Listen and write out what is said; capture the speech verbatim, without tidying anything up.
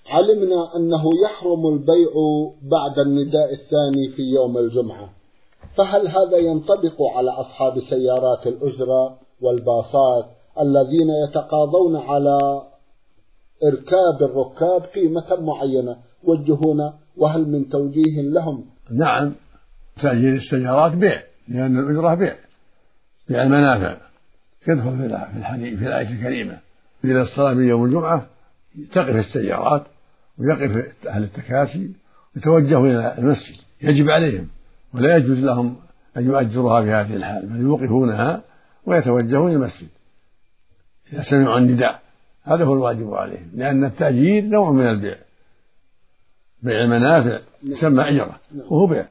علمنا أنه يحرم البيع بعد النداء الثاني في يوم الجمعة، فهل هذا ينطبق على أصحاب سيارات الأجرة والباصات الذين يتقاضون على إركاب الركاب قيمة معينة؟ وجهونا، وهل من توجيه لهم؟ نعم، تأجير السيارات بيع، لأن الأجرة بيع، بيع المنافع يدخل في الحديث في الآية الكريمة إلى الصلاة من يوم الجمعة تقف السيارات ويقف أهل التكاسي ويتوجهوا إلى المسجد، يجب عليهم ولا يجوز لهم أن يؤجروها في هذه الحال، بل يوقفونها ويتوجهون إلى المسجد إذا سمعوا النداء، هذا هو الواجب عليهم، لأن التأجير نوع من البيع، بيع المنافع يسمى أجرة وهو بيع.